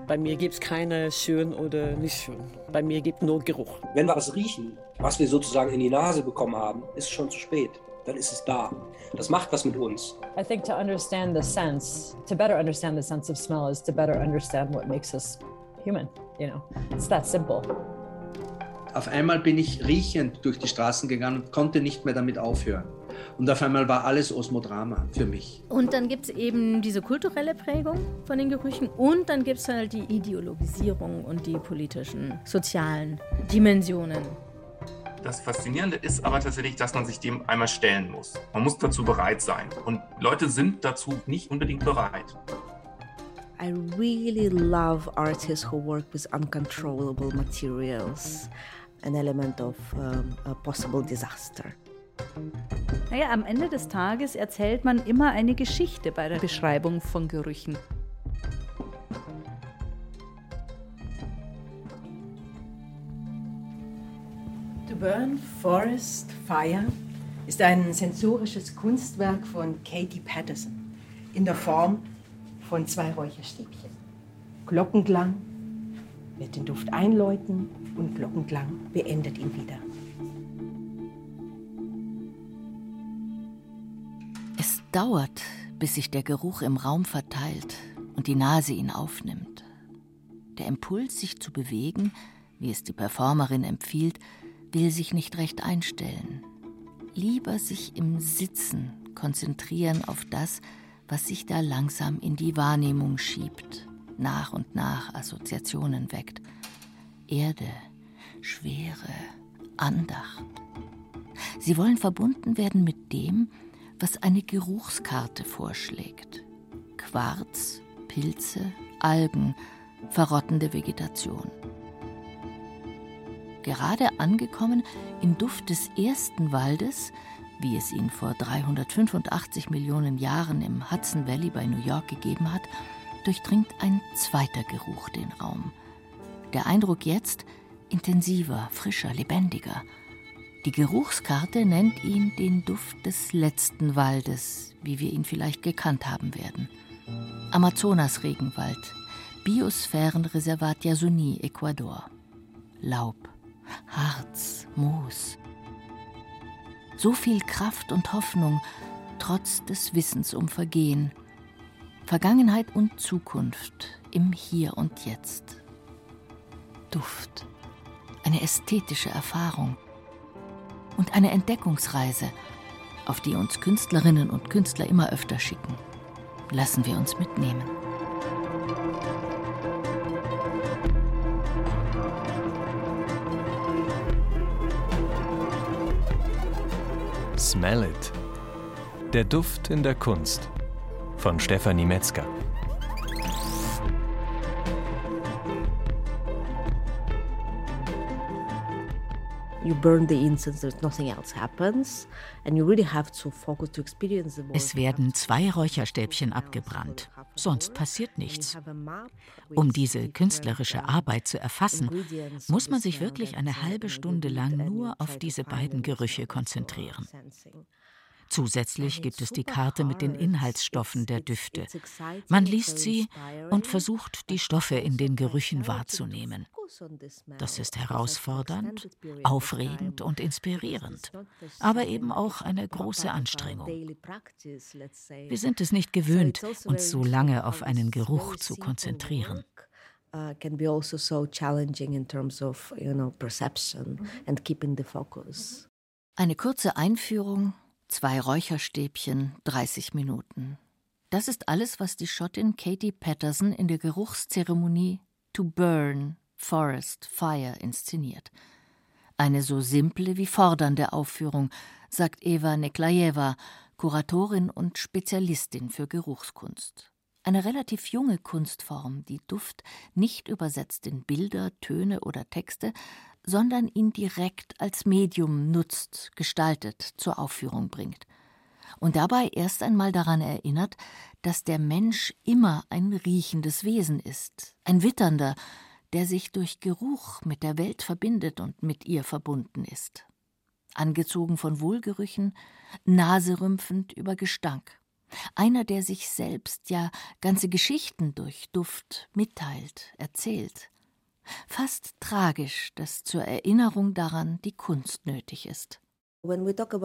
Bei mir gibt es keine schön oder nicht schön. Bei mir gibt es nur Geruch. Wenn wir was riechen, was wir sozusagen in die Nase bekommen haben, ist es schon zu spät. Dann ist es da. Das macht was mit uns. I think to understand the sense, to better understand the sense of smell is to better understand what makes us human, you know. It's that simple. Auf einmal bin ich riechend durch die Straßen gegangen und konnte nicht mehr damit aufhören. Und auf einmal war alles Osmodrama für mich. Und dann gibt es eben diese kulturelle Prägung von den Gerüchen und dann gibt es halt die Ideologisierung und die politischen, sozialen Dimensionen. Das Faszinierende ist aber tatsächlich, dass man sich dem einmal stellen muss. Man muss dazu bereit sein. Und Leute sind dazu nicht unbedingt bereit. I really love artists who work with uncontrollable materials, an element of a possible disaster. Naja, am Ende des Tages erzählt man immer eine Geschichte bei der Beschreibung von Gerüchen. To Burn, Forest, Fire ist ein sensorisches Kunstwerk von Katie Patterson in der Form von 2 Räucherstäbchen. Glockenklang wird den Duft einläuten und Glockenklang beendet ihn wieder. Es dauert, bis sich der Geruch im Raum verteilt und die Nase ihn aufnimmt. Der Impuls, sich zu bewegen, wie es die Performerin empfiehlt, will sich nicht recht einstellen. Lieber sich im Sitzen konzentrieren auf das, was sich da langsam in die Wahrnehmung schiebt, nach und nach Assoziationen weckt. Erde, Schwere, Andacht. Sie wollen verbunden werden mit dem, was eine Geruchskarte vorschlägt. Quarz, Pilze, Algen, verrottende Vegetation. Gerade angekommen im Duft des ersten Waldes, wie es ihn vor 385 Millionen Jahren im Hudson Valley bei New York gegeben hat, durchdringt ein zweiter Geruch den Raum. Der Eindruck jetzt intensiver, frischer, lebendiger. Die Geruchskarte nennt ihn den Duft des letzten Waldes, wie wir ihn vielleicht gekannt haben werden. Amazonas-Regenwald, Biosphärenreservat Yasuní, Ecuador. Laub, Harz, Moos. So viel Kraft und Hoffnung, trotz des Wissens um Vergehen. Vergangenheit und Zukunft im Hier und Jetzt. Duft, eine ästhetische Erfahrung und eine Entdeckungsreise, auf die uns Künstlerinnen und Künstler immer öfter schicken. Lassen wir uns mitnehmen. Smell It. Der Duft in der Kunst von Stefanie Metzger. You burn the incense, there's nothing else happens, and you really have to focus to experience the. Es werden 2 Räucherstäbchen abgebrannt, sonst passiert nichts. Um diese künstlerische Arbeit zu erfassen, muss man sich wirklich eine halbe Stunde lang nur auf diese beiden Gerüche konzentrieren. Zusätzlich gibt es die Karte mit den Inhaltsstoffen der Düfte. Man liest sie und versucht, die Stoffe in den Gerüchen wahrzunehmen. Das ist herausfordernd, aufregend und inspirierend, aber eben auch eine große Anstrengung. Wir sind es nicht gewöhnt, uns so lange auf einen Geruch zu konzentrieren. Can be also so challenging in terms of, perception and keeping the focus. Eine kurze Einführung, 2 Räucherstäbchen, 30 Minuten. Das ist alles, was die Schottin Katie Patterson in der Geruchszeremonie To Burn, Forest, Fire inszeniert. Eine so simple wie fordernde Aufführung, sagt Eva Neklajewa, Kuratorin und Spezialistin für Geruchskunst. Eine relativ junge Kunstform, die Duft nicht übersetzt in Bilder, Töne oder Texte, sondern ihn direkt als Medium nutzt, gestaltet, zur Aufführung bringt. Und dabei erst einmal daran erinnert, dass der Mensch immer ein riechendes Wesen ist, ein Witternder, der sich durch Geruch mit der Welt verbindet und mit ihr verbunden ist. Angezogen von Wohlgerüchen, naserümpfend über Gestank. Einer, der sich selbst, ja ganze Geschichten durch Duft mitteilt, erzählt. Fast tragisch, dass zur Erinnerung daran die Kunst nötig ist. Im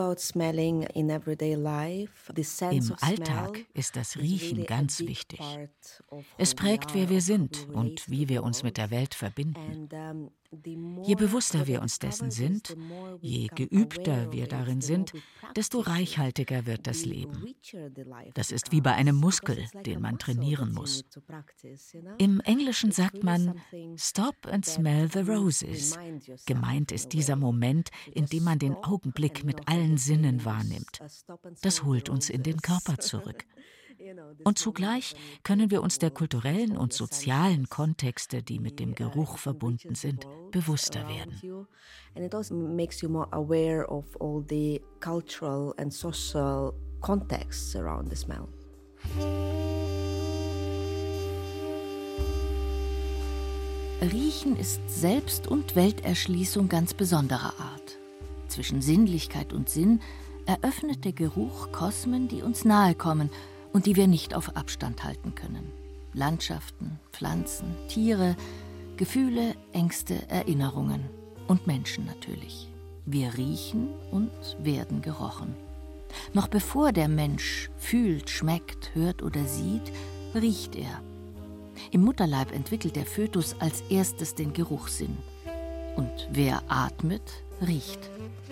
Alltag ist das Riechen ganz wichtig. Es prägt, wer wir sind und wie wir uns mit der Welt verbinden. Je bewusster wir uns dessen sind, je geübter wir darin sind, desto reichhaltiger wird das Leben. Das ist wie bei einem Muskel, den man trainieren muss. Im Englischen sagt man "Stop and smell the roses". Gemeint ist dieser Moment, in dem man den Augenblick mit allen Sinnen wahrnimmt. Das holt uns in den Körper zurück. Und zugleich können wir uns der kulturellen und sozialen Kontexte, die mit dem Geruch verbunden sind, bewusster werden. And it also makes you more aware of all the cultural and social contexts around the smell. Riechen ist Selbst- und Welterschließung ganz besonderer Art. Zwischen Sinnlichkeit und Sinn eröffnet der Geruch Kosmen, die uns nahe kommen und die wir nicht auf Abstand halten können. Landschaften, Pflanzen, Tiere, Gefühle, Ängste, Erinnerungen und Menschen natürlich. Wir riechen und werden gerochen. Noch bevor der Mensch fühlt, schmeckt, hört oder sieht, riecht er. Im Mutterleib entwickelt der Fötus als erstes den Geruchssinn. Und wer atmet, riecht.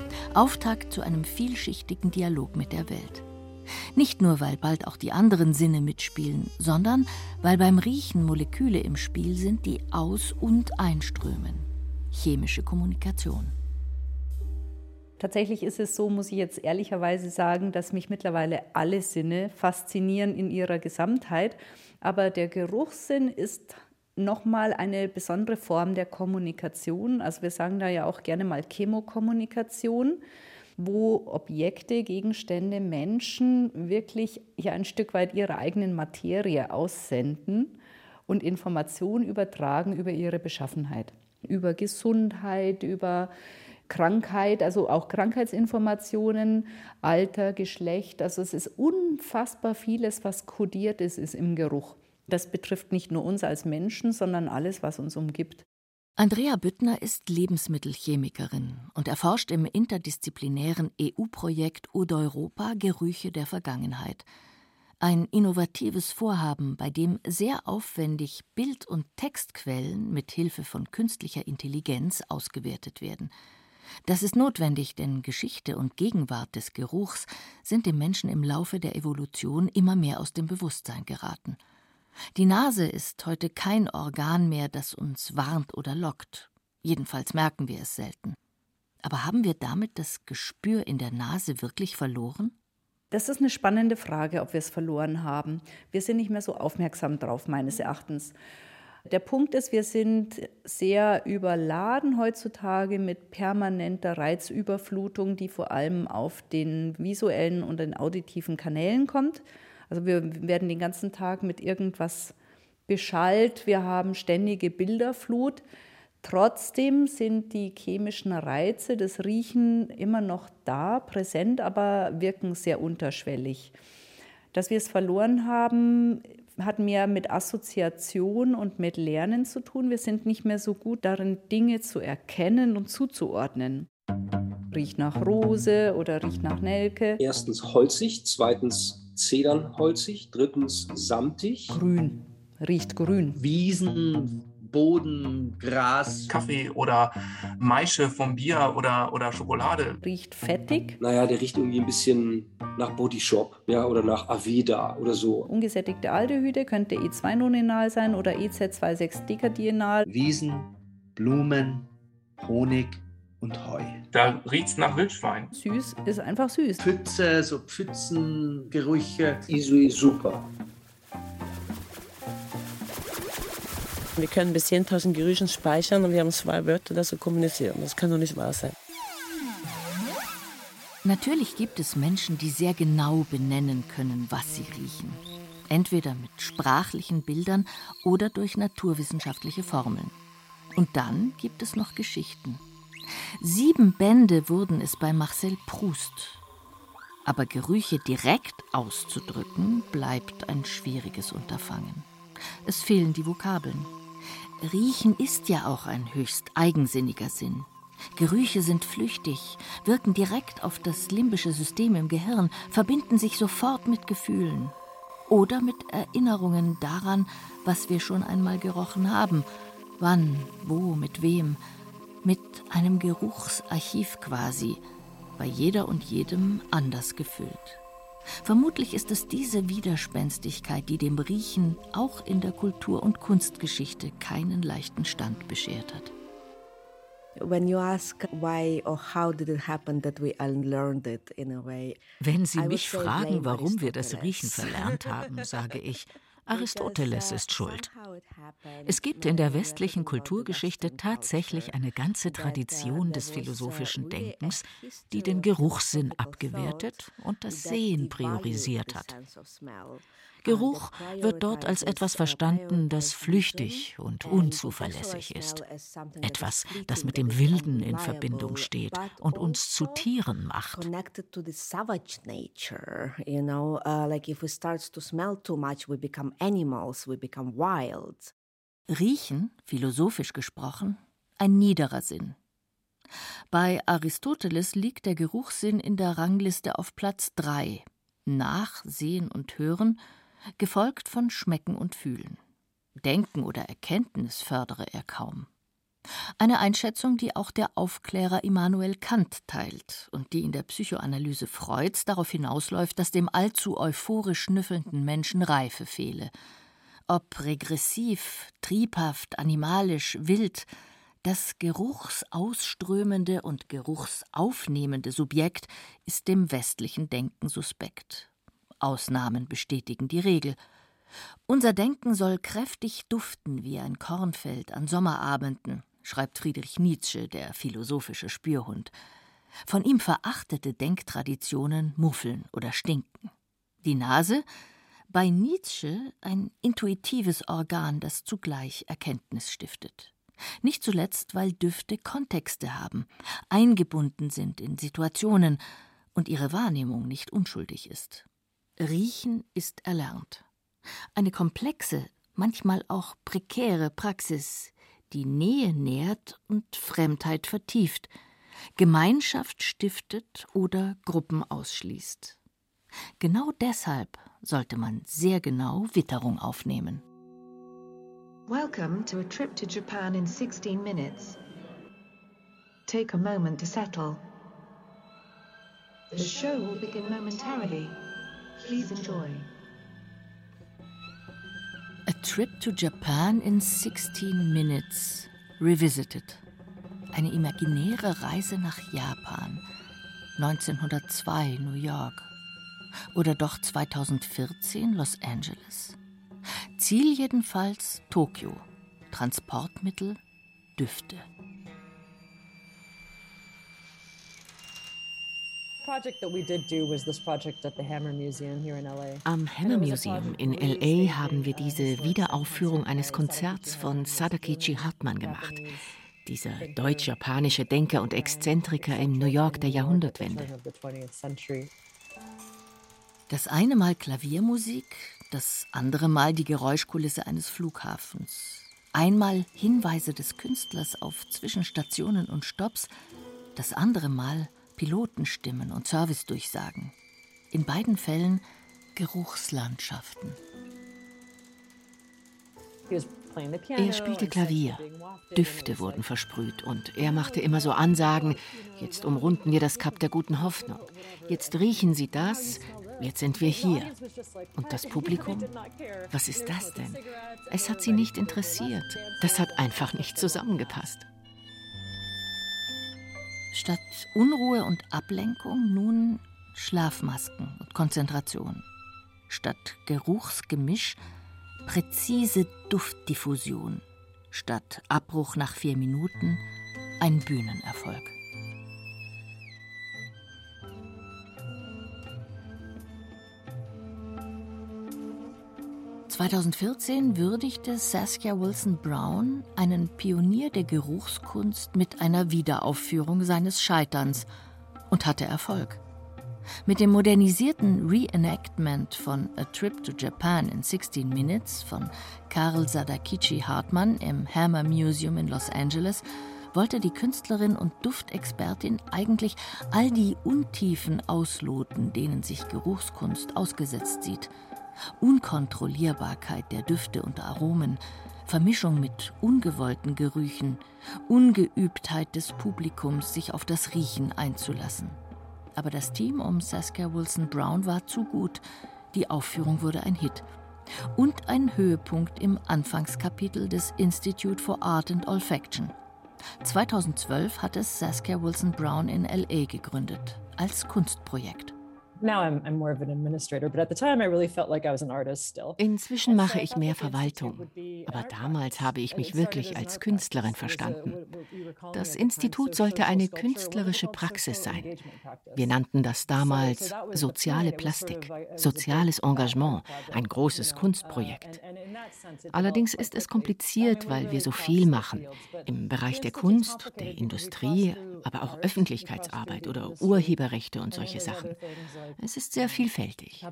Auftakt zu einem vielschichtigen Dialog mit der Welt. Nicht nur, weil bald auch die anderen Sinne mitspielen, sondern weil beim Riechen Moleküle im Spiel sind, die aus- und einströmen. Chemische Kommunikation. Tatsächlich ist es so, muss ich jetzt ehrlicherweise sagen, dass mich mittlerweile alle Sinne faszinieren in ihrer Gesamtheit. Aber der Geruchssinn ist nochmal eine besondere Form der Kommunikation. Also wir sagen da ja auch gerne mal Chemokommunikation, wo Objekte, Gegenstände, Menschen wirklich ja ein Stück weit ihre eigenen Materie aussenden und Informationen übertragen über ihre Beschaffenheit, über Gesundheit, über Krankheit, also auch Krankheitsinformationen, Alter, Geschlecht. Also es ist unfassbar vieles, was kodiert ist im Geruch. Das betrifft nicht nur uns als Menschen, sondern alles, was uns umgibt. Andrea Büttner ist Lebensmittelchemikerin und erforscht im interdisziplinären EU-Projekt Odeuropa Gerüche der Vergangenheit. Ein innovatives Vorhaben, bei dem sehr aufwendig Bild- und Textquellen mit Hilfe von künstlicher Intelligenz ausgewertet werden. Das ist notwendig, denn Geschichte und Gegenwart des Geruchs sind dem Menschen im Laufe der Evolution immer mehr aus dem Bewusstsein geraten. Die Nase ist heute kein Organ mehr, das uns warnt oder lockt. Jedenfalls merken wir es selten. Aber haben wir damit das Gespür in der Nase wirklich verloren? Das ist eine spannende Frage, ob wir es verloren haben. Wir sind nicht mehr so aufmerksam drauf, meines Erachtens. Der Punkt ist, wir sind sehr überladen heutzutage mit permanenter Reizüberflutung, die vor allem auf den visuellen und den auditiven Kanälen kommt. Also wir werden den ganzen Tag mit irgendwas beschallt, wir haben ständige Bilderflut. Trotzdem sind die chemischen Reize, das Riechen immer noch da, präsent, aber wirken sehr unterschwellig. Dass wir es verloren haben, hat mehr mit Assoziation und mit Lernen zu tun. Wir sind nicht mehr so gut darin, Dinge zu erkennen und zuzuordnen. Riecht nach Rose oder riecht nach Nelke. Erstens holzig, zweitens zedernholzig, drittens samtig. Grün, riecht grün. Wiesen, Boden, Gras. Kaffee oder Maische vom Bier oder Schokolade. Riecht fettig. Naja, der riecht irgendwie ein bisschen nach Bodyshop, ja, oder nach Aveda oder so. Ungesättigte Aldehyde könnte E2-Noninal sein oder EZ26-Dekadional. Wiesen, Blumen, Honig und Heu. Da riecht's nach Wildschwein. Süß ist einfach süß. Pfütze, so Pfützengerüche. Isui super. Wir können bis 10.000 Gerüche speichern und wir haben 2 Wörter, das so kommunizieren. Das kann doch nicht wahr sein. Natürlich gibt es Menschen, die sehr genau benennen können, was sie riechen. Entweder mit sprachlichen Bildern oder durch naturwissenschaftliche Formeln. Und dann gibt es noch Geschichten. 7 Bände wurden es bei Marcel Proust. Aber Gerüche direkt auszudrücken, bleibt ein schwieriges Unterfangen. Es fehlen die Vokabeln. Riechen ist ja auch ein höchst eigensinniger Sinn. Gerüche sind flüchtig, wirken direkt auf das limbische System im Gehirn, verbinden sich sofort mit Gefühlen oder mit Erinnerungen daran, was wir schon einmal gerochen haben, wann, wo, mit wem, mit einem Geruchsarchiv quasi, bei jeder und jedem anders gefüllt. Vermutlich ist es diese Widerspenstigkeit, die dem Riechen auch in der Kultur- und Kunstgeschichte keinen leichten Stand beschert hat. When you ask why or how did it happen that we unlearned it in a way. Wenn Sie mich fragen, warum wir das Riechen verlernt haben, sage ich, Aristoteles ist schuld. Es gibt in der westlichen Kulturgeschichte tatsächlich eine ganze Tradition des philosophischen Denkens, die den Geruchssinn abgewertet und das Sehen priorisiert hat. Geruch wird dort als etwas verstanden, das flüchtig und unzuverlässig ist. Etwas, das mit dem Wilden in Verbindung steht und uns zu Tieren macht. Riechen, philosophisch gesprochen, ein niederer Sinn. Bei Aristoteles liegt der Geruchssinn in der Rangliste auf Platz 3, nach Sehen und Hören, gefolgt von Schmecken und Fühlen. Denken oder Erkenntnis fördere er kaum. Eine Einschätzung, die auch der Aufklärer Immanuel Kant teilt und die in der Psychoanalyse Freuds darauf hinausläuft, dass dem allzu euphorisch schnüffelnden Menschen Reife fehle. Ob regressiv, triebhaft, animalisch, wild, das geruchsausströmende und geruchsaufnehmende Subjekt ist dem westlichen Denken suspekt. Ausnahmen bestätigen die Regel. Unser Denken soll kräftig duften wie ein Kornfeld an Sommerabenden, schreibt Friedrich Nietzsche, der philosophische Spürhund. Von ihm verachtete Denktraditionen muffeln oder stinken. Die Nase? Bei Nietzsche ein intuitives Organ, das zugleich Erkenntnis stiftet. Nicht zuletzt, weil Düfte Kontexte haben, eingebunden sind in Situationen und ihre Wahrnehmung nicht unschuldig ist. Riechen ist erlernt. Eine komplexe, manchmal auch prekäre Praxis, die Nähe nährt und Fremdheit vertieft, Gemeinschaft stiftet oder Gruppen ausschließt. Genau deshalb sollte man sehr genau Witterung aufnehmen. Welcome to a trip to Japan in 16 minutes. Take a moment to settle. The show will begin momentarily. Please enjoy. A Trip to Japan in 16 Minutes. Revisited. Eine imaginäre Reise nach Japan. 1902 New York. Oder doch 2014 Los Angeles. Ziel jedenfalls Tokio. Transportmittel Düfte. Am Hammer Museum in L.A. haben wir diese Wiederaufführung eines Konzerts von Sadakichi Hartmann gemacht. Dieser deutsch-japanische Denker und Exzentriker in New York der Jahrhundertwende. Das eine Mal Klaviermusik, das andere Mal die Geräuschkulisse eines Flughafens. Einmal Hinweise des Künstlers auf Zwischenstationen und Stopps, das andere Mal Pilotenstimmen und Servicedurchsagen. In beiden Fällen Geruchslandschaften. Er spielte Klavier. Düfte wurden versprüht und er machte immer so Ansagen, jetzt umrunden wir das Kap der guten Hoffnung. Jetzt riechen Sie das, jetzt sind wir hier. Und das Publikum? Was ist das denn? Es hat sie nicht interessiert. Das hat einfach nicht zusammengepasst. Statt Unruhe und Ablenkung nun Schlafmasken und Konzentration. Statt Geruchsgemisch präzise Duftdiffusion. Statt Abbruch nach 4 Minuten ein Bühnenerfolg. (2014) würdigte Saskia Wilson Brown einen Pionier der Geruchskunst mit einer Wiederaufführung seines Scheiterns und hatte Erfolg. Mit dem modernisierten Reenactment von A Trip to Japan in 16 Minutes von Karl Sadakichi Hartmann im Hammer Museum in Los Angeles wollte die Künstlerin und Duftexpertin eigentlich all die Untiefen ausloten, denen sich Geruchskunst ausgesetzt sieht. Unkontrollierbarkeit der Düfte und Aromen, Vermischung mit ungewollten Gerüchen, Ungeübtheit des Publikums, sich auf das Riechen einzulassen. Aber das Team um Saskia Wilson Brown war zu gut. Die Aufführung wurde ein Hit. Und ein Höhepunkt im Anfangskapitel des Institute for Art and Olfaction. 2012 hat es Saskia Wilson Brown in L.A. gegründet, als Kunstprojekt. Inzwischen mache ich mehr Verwaltung, aber damals habe ich mich wirklich als Künstlerin verstanden. Das Institut sollte eine künstlerische Praxis sein. Wir nannten das damals soziale Plastik, soziales Engagement, ein großes Kunstprojekt. Allerdings ist es kompliziert, weil wir so viel machen, im Bereich der Kunst, der Industrie, aber auch Öffentlichkeitsarbeit oder Urheberrechte und solche Sachen. Es ist sehr vielfältig.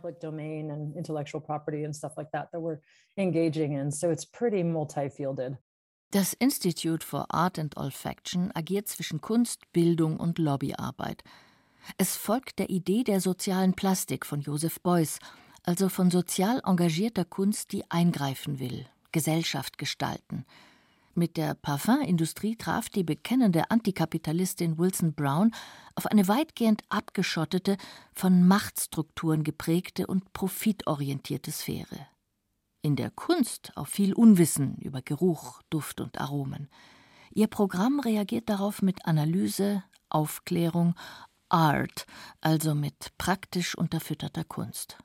Das Institute for Art and Olfaction agiert zwischen Kunst, Bildung und Lobbyarbeit. Es folgt der Idee der sozialen Plastik von Joseph Beuys, also von sozial engagierter Kunst, die eingreifen will, Gesellschaft gestalten. Mit der Parfümindustrie traf die bekennende Antikapitalistin Wilson Brown auf eine weitgehend abgeschottete, von Machtstrukturen geprägte und profitorientierte Sphäre. In der Kunst auf viel Unwissen über Geruch, Duft und Aromen. Ihr Programm reagiert darauf mit Analyse, Aufklärung, Art, also mit praktisch unterfütterter Kunst.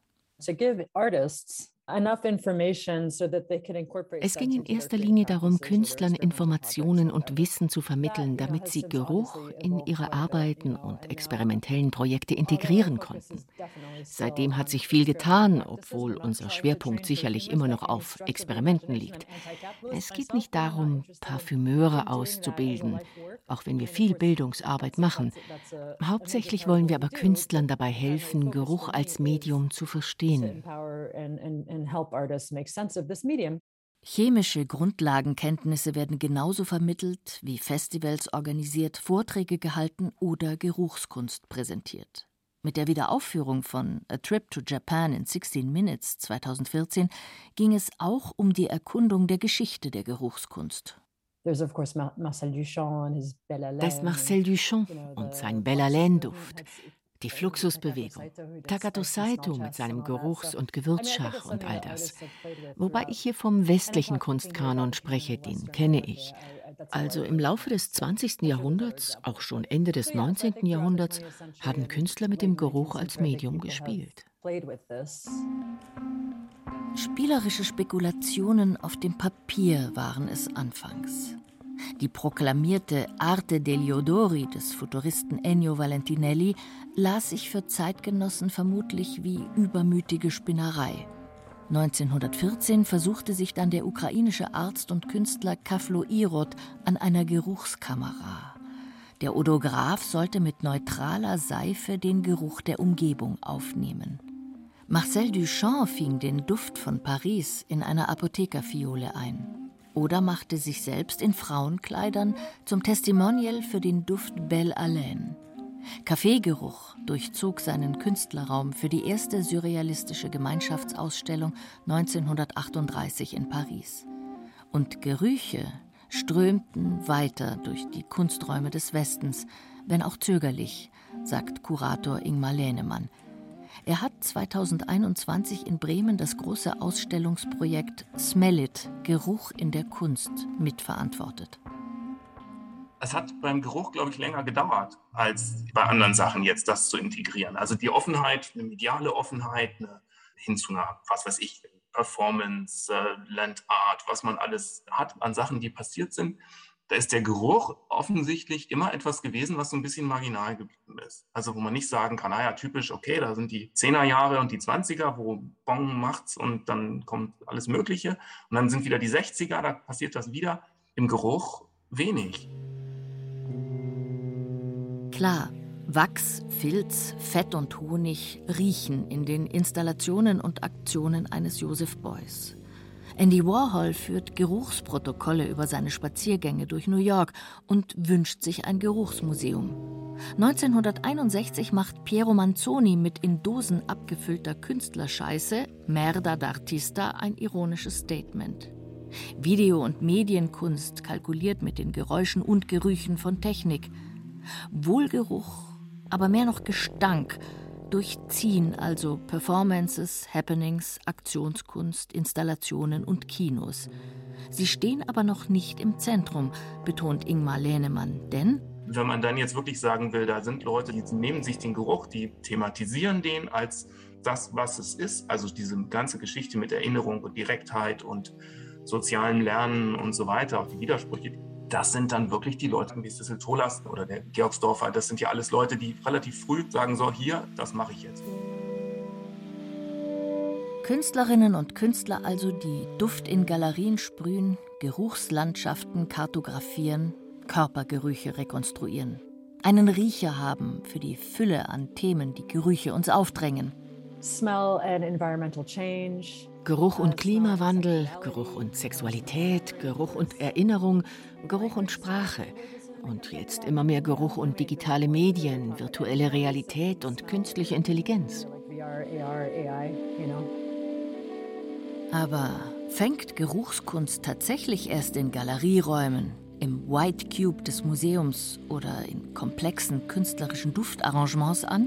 Es ging in erster Linie darum, Künstlern Informationen und Wissen zu vermitteln, damit sie Geruch in ihre Arbeiten und experimentellen Projekte integrieren konnten. Seitdem hat sich viel getan, obwohl unser Schwerpunkt sicherlich immer noch auf Experimenten liegt. Es geht nicht darum, Parfümeure auszubilden, auch wenn wir viel Bildungsarbeit machen. Hauptsächlich wollen wir aber Künstlern dabei helfen, Geruch als Medium zu verstehen. Chemische Grundlagenkenntnisse werden genauso vermittelt, wie Festivals organisiert, Vorträge gehalten oder Geruchskunst präsentiert. Mit der Wiederaufführung von A Trip to Japan in 16 Minutes 2014 ging es auch um die Erkundung der Geschichte der Geruchskunst. Das Marcel Duchamp und sein Belle-Haleine-Duft. Die Fluxusbewegung, Takato Saito mit seinem Geruchs- und Gewürzschach und all das. Wobei ich hier vom westlichen Kunstkanon spreche, den kenne ich. Also im Laufe des 20. Jahrhunderts, auch schon Ende des 19. Jahrhunderts, haben Künstler mit dem Geruch als Medium gespielt. Spielerische Spekulationen auf dem Papier waren es anfangs. Die proklamierte Arte degli Odori des Futuristen Ennio Valentinelli las sich für Zeitgenossen vermutlich wie übermütige Spinnerei. 1914 versuchte sich dann der ukrainische Arzt und Künstler Kaflo Irod an einer Geruchskamera. Der Odograph sollte mit neutraler Seife den Geruch der Umgebung aufnehmen. Marcel Duchamp fing den Duft von Paris in einer Apothekerfiole ein. Oder machte sich selbst in Frauenkleidern zum Testimonial für den Duft Belle-Haleine. Kaffeegeruch durchzog seinen Künstlerraum für die erste surrealistische Gemeinschaftsausstellung 1938 in Paris. Und Gerüche strömten weiter durch die Kunsträume des Westens, wenn auch zögerlich, sagt Kurator Ingmar Lehnemann. Er hat 2021 in Bremen das große Ausstellungsprojekt Smell It – Geruch in der Kunst mitverantwortet. Es hat beim Geruch, glaube ich, länger gedauert, als bei anderen Sachen jetzt das zu integrieren. Also die Offenheit, eine mediale Offenheit, hin zu einer, was weiß ich, Performance, Land Art, was man alles hat an Sachen, die passiert sind. Da ist der Geruch offensichtlich immer etwas gewesen, was so ein bisschen marginal geblieben ist. Also wo man nicht sagen kann, naja, typisch, okay, da sind die 10er Jahre und die 20er, wo Bong macht's und dann kommt alles Mögliche. Und dann sind wieder die 60er, da passiert das wieder. Im Geruch wenig. Klar, Wachs, Filz, Fett und Honig riechen in den Installationen und Aktionen eines Joseph Beuys. Andy Warhol führt Geruchsprotokolle über seine Spaziergänge durch New York und wünscht sich ein Geruchsmuseum. 1961 macht Piero Manzoni mit in Dosen abgefüllter Künstlerscheiße, Merda d'Artista, ein ironisches Statement. Video- und Medienkunst kalkuliert mit den Geräuschen und Gerüchen von Technik. Wohlgeruch, aber mehr noch Gestank, durchziehen also Performances, Happenings, Aktionskunst, Installationen und Kinos. Sie stehen aber noch nicht im Zentrum, betont Ingmar Lehnemann, denn wenn man dann jetzt wirklich sagen will, da sind Leute, die nehmen sich den Geruch, die thematisieren den als das, was es ist, also diese ganze Geschichte mit Erinnerung und Direktheit und sozialem Lernen und so weiter, auch die Widersprüche, das sind dann wirklich die Leute wie Sissel Tolasten oder der Georgsdorfer. Das sind ja alles Leute, die relativ früh sagen, so hier, das mache ich jetzt. Künstlerinnen und Künstler also, die Duft in Galerien sprühen, Geruchslandschaften kartografieren, Körpergerüche rekonstruieren. Einen Riecher haben für die Fülle an Themen, die Gerüche uns aufdrängen. Smell and environmental change. Geruch und Klimawandel, Geruch und Sexualität, Geruch und Erinnerung, Geruch und Sprache. Und jetzt immer mehr Geruch und digitale Medien, virtuelle Realität und künstliche Intelligenz. Aber fängt Geruchskunst tatsächlich erst in Galerieräumen, im White Cube des Museums oder in komplexen künstlerischen Duftarrangements an?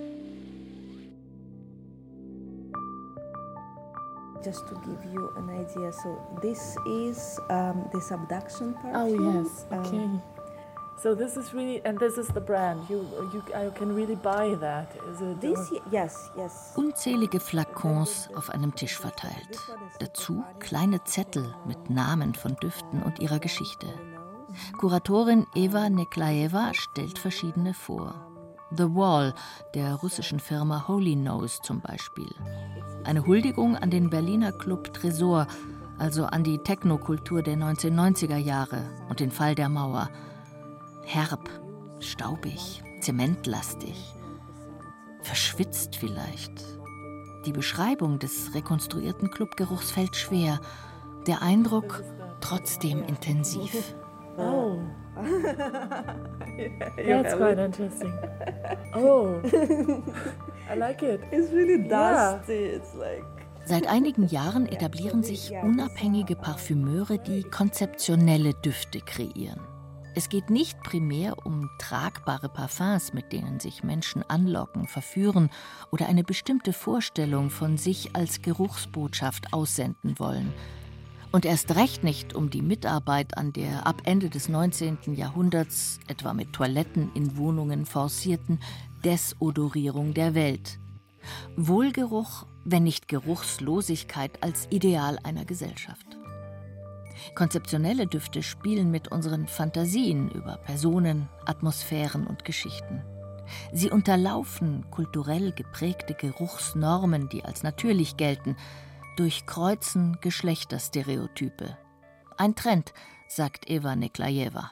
Just to give you an idea, so this is the subduction perfume. Oh yes, okay. So this is really, and this is the brand. I can really buy that. Is it? This, yes, yes. Unzählige Flakons auf einem Tisch verteilt. Dazu kleine Zettel mit Namen von Düften und ihrer Geschichte. Kuratorin Eva Neklaeva stellt verschiedene vor. The Wall der russischen Firma Holy Nose zum Beispiel. Eine Huldigung an den Berliner Club Tresor, also an die Technokultur der 1990er Jahre und den Fall der Mauer. Herb, staubig, zementlastig, verschwitzt vielleicht. Die Beschreibung des rekonstruierten Clubgeruchs fällt schwer, der Eindruck trotzdem intensiv. Oh. That's quite interesting. Oh. I like it. It's really dusty. Yeah. It's like... Seit einigen Jahren etablieren sich unabhängige Parfümeure, die konzeptionelle Düfte kreieren. Es geht nicht primär um tragbare Parfums, mit denen sich Menschen anlocken, verführen oder eine bestimmte Vorstellung von sich als Geruchsbotschaft aussenden wollen. Und erst recht nicht um die Mitarbeit an der ab Ende des 19. Jahrhunderts, etwa mit Toiletten in Wohnungen forcierten Desodorierung der Welt. Wohlgeruch, wenn nicht Geruchslosigkeit als Ideal einer Gesellschaft. Konzeptionelle Düfte spielen mit unseren Fantasien über Personen, Atmosphären und Geschichten. Sie unterlaufen kulturell geprägte Geruchsnormen, die als natürlich gelten, durchkreuzen Geschlechterstereotype. Ein Trend, sagt Eva Neklaeva.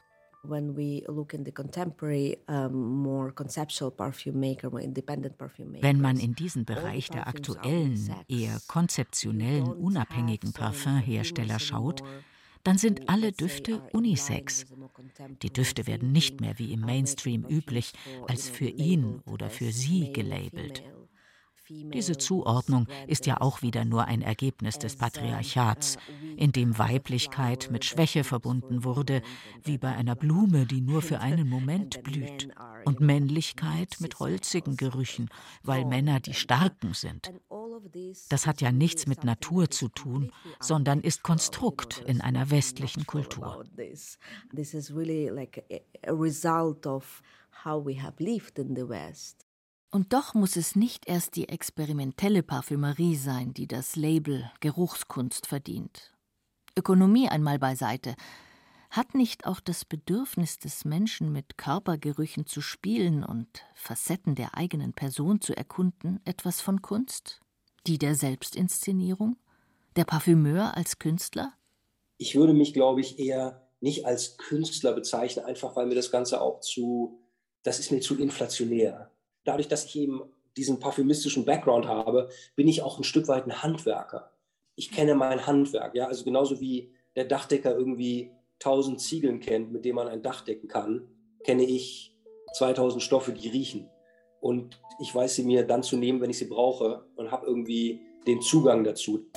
Wenn man in diesen Bereich der aktuellen, eher konzeptionellen, unabhängigen Parfümhersteller schaut, dann sind alle Düfte unisex. Die Düfte werden nicht mehr wie im Mainstream üblich als für ihn oder für sie gelabelt. Diese Zuordnung ist ja auch wieder nur ein Ergebnis des Patriarchats, in dem Weiblichkeit mit Schwäche verbunden wurde, wie bei einer Blume, die nur für einen Moment blüht, und Männlichkeit mit holzigen Gerüchen, weil Männer die Starken sind. Das hat ja nichts mit Natur zu tun, sondern ist Konstrukt in einer westlichen Kultur. This is really like a result of how we have lived in the West. Und doch muss es nicht erst die experimentelle Parfümerie sein, die das Label Geruchskunst verdient. Ökonomie einmal beiseite. Hat nicht auch das Bedürfnis des Menschen, mit Körpergerüchen zu spielen und Facetten der eigenen Person zu erkunden, etwas von Kunst? Die der Selbstinszenierung? Der Parfümeur als Künstler? Ich würde mich, glaube ich, eher nicht als Künstler bezeichnen, einfach weil mir das Ganze auch zu das ist mir zu inflationär. Dadurch, dass ich eben diesen parfümistischen Background habe, bin ich auch ein Stück weit ein Handwerker. Ich kenne mein Handwerk, ja, also genauso wie der Dachdecker irgendwie 1000 Ziegeln kennt, mit denen man ein Dach decken kann, kenne ich 2000 Stoffe, die riechen. Und ich weiß sie mir dann zu nehmen, wenn ich sie brauche, und habe irgendwie den Zugang dazu.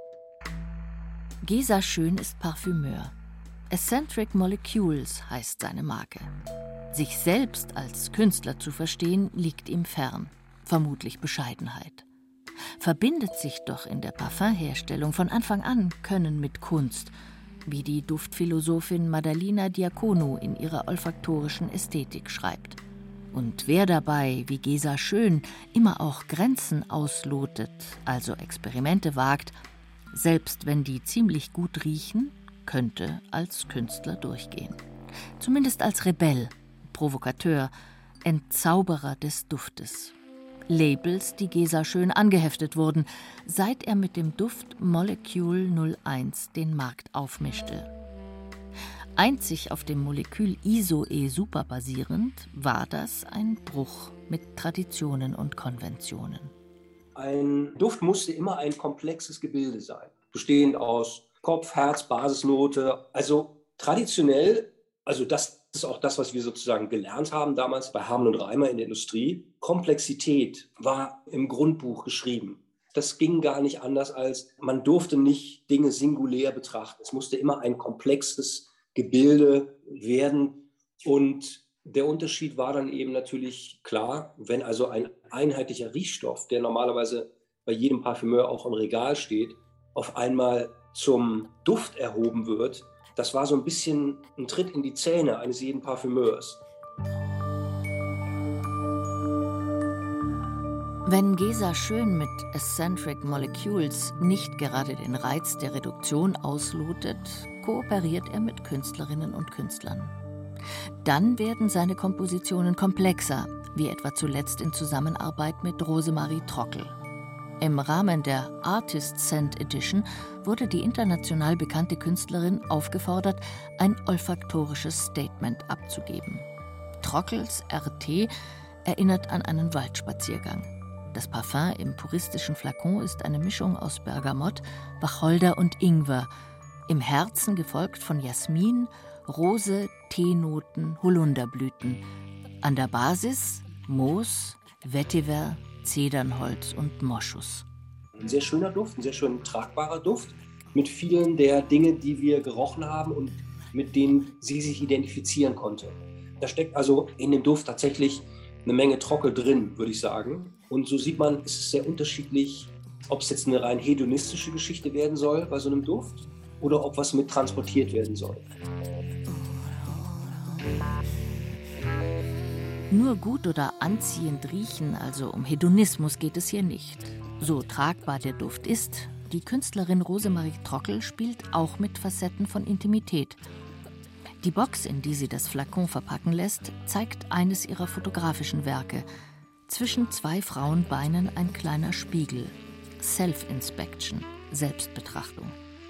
Gesa Schön ist Parfümeur. Eccentric Molecules heißt seine Marke. Sich selbst als Künstler zu verstehen, liegt ihm fern. Vermutlich Bescheidenheit. Verbindet sich doch in der Parfumherstellung von Anfang an Können mit Kunst, wie die Duftphilosophin Maddalena Diacono in ihrer olfaktorischen Ästhetik schreibt. Und wer dabei, wie Gesa Schön, immer auch Grenzen auslotet, also Experimente wagt, selbst wenn die ziemlich gut riechen, könnte als Künstler durchgehen. Zumindest als Rebell, Provokateur, Entzauberer des Duftes. Labels, die Gesa Schön angeheftet wurden, seit er mit dem Duft Molecule 01 den Markt aufmischte. Einzig auf dem Molekül Isoe-Super basierend, war das ein Bruch mit Traditionen und Konventionen. Ein Duft musste immer ein komplexes Gebilde sein, bestehend aus Kopf, Herz, Basisnote. Also traditionell, also das ist auch das, was wir sozusagen gelernt haben damals bei Harman und Reimer in der Industrie. Komplexität war im Grundbuch geschrieben. Das ging gar nicht anders, als man durfte nicht Dinge singulär betrachten. Es musste immer ein komplexes Gebilde werden. Und der Unterschied war dann eben natürlich klar, wenn also ein einheitlicher Riechstoff, der normalerweise bei jedem Parfümeur auch im Regal steht, auf einmal zum Duft erhoben wird. Das war so ein bisschen ein Tritt in die Zähne eines jeden Parfümeurs. Wenn Gesa Schön mit Eccentric Molecules nicht gerade den Reiz der Reduktion auslotet, kooperiert er mit Künstlerinnen und Künstlern. Dann werden seine Kompositionen komplexer, wie etwa zuletzt in Zusammenarbeit mit Rosemarie Trockel. Im Rahmen der Artist Scent Edition wurde die international bekannte Künstlerin aufgefordert, ein olfaktorisches Statement abzugeben. Trockels RT erinnert an einen Waldspaziergang. Das Parfum im puristischen Flakon ist eine Mischung aus Bergamott, Wacholder und Ingwer, im Herzen gefolgt von Jasmin, Rose, Teenoten, Holunderblüten. An der Basis Moos, Vetiver, Zedernholz und Moschus. Ein sehr schöner Duft, ein sehr schön tragbarer Duft mit vielen der Dinge, die wir gerochen haben und mit denen sie sich identifizieren konnte. Da steckt also in dem Duft tatsächlich eine Menge Trockel drin, würde ich sagen. Und so sieht man, es ist sehr unterschiedlich, ob es jetzt eine rein hedonistische Geschichte werden soll bei so einem Duft oder ob was mit transportiert werden soll. Nur gut oder anziehend riechen, also um Hedonismus geht es hier nicht. So tragbar der Duft ist, die Künstlerin Rosemarie Trockel spielt auch mit Facetten von Intimität. Die Box, in die sie das Flakon verpacken lässt, zeigt eines ihrer fotografischen Werke. Zwischen zwei Frauenbeinen ein kleiner Spiegel. Self-Inspection, Selbstbetrachtung.